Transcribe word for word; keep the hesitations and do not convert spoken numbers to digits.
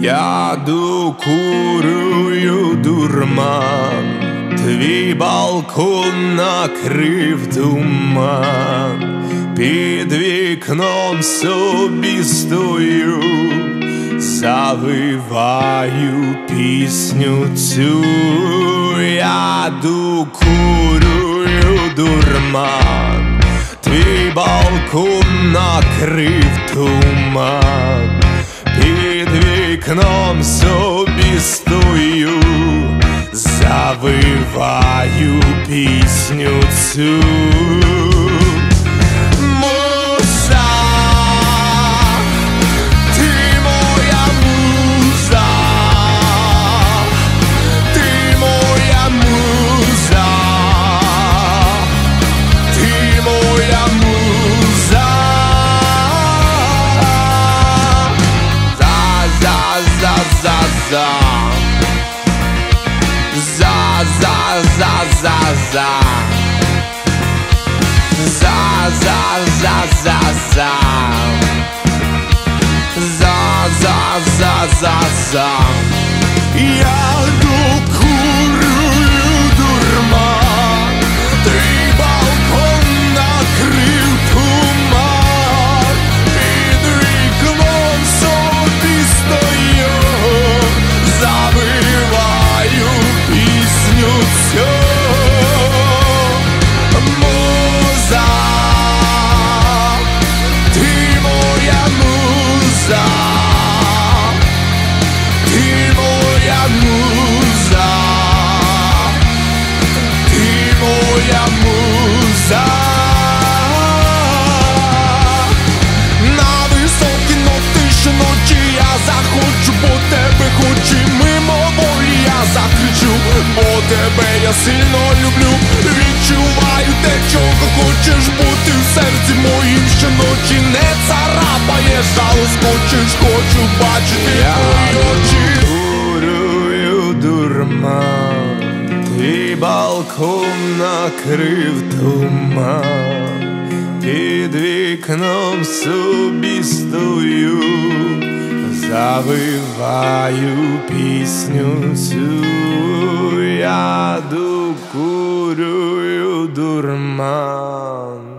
Я докурюю дурман, твій балкон накрив туман, під вікном собі стою, завиваю пісню цю. Я докурюю дурман, твій балкон накрив туман, під вікном собі стою, завиваю пісню цю. Муза, ти моя муза, ти моя муза, ти моя муза. За за за за за за за за за за за за за за за за. Я докурюю дурман, твій балкон накрив туман, під вікном собі стою, завиваю пісню цю. Муза, ти моя муза, ти моя муза, ти моя муза. На високі ноти щоночі я заходжу по тебе, хоч і мимоволі я закричу, бо тебе я сильно люблю. Відчуваю те, чого хочеш бути в серці моїм щоночі. Не царапаєш, а лоскочеш, хочу бачити твої очі. Я курюю дурман, твій балкон накрив туман, під вікном собі стою, завиваю пісню цю. Я докурюю дурман.